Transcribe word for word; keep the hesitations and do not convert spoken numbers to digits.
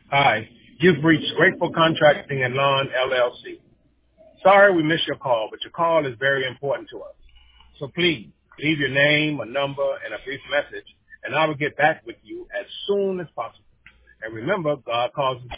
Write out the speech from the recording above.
Hi, you've reached Grateful Contracting and Lawn, L L C. Sorry we missed your call, but your call is very important to us. So please, leave your name, a number, and a brief message, and I will get back with you as soon as possible. And remember, God calls us